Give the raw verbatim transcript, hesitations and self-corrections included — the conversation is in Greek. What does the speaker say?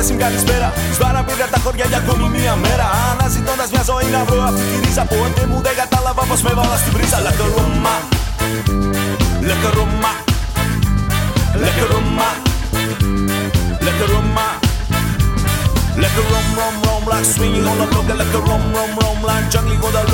Σιμ καλησπέρα. Σβάρα πήρα τα χωριά για ακόμη μία μέρα. Αναζητώντας μια ζωή να βρω αυτή τη ρίζα. Ποτέ μου δεν κατάλαβα πως με βάλα στην πρίζα. Like a Roma, like a Roma, like a Roma, like a Roma, like a rom rom rom, like swinging on the block, like a rom rom rom, like juggling on the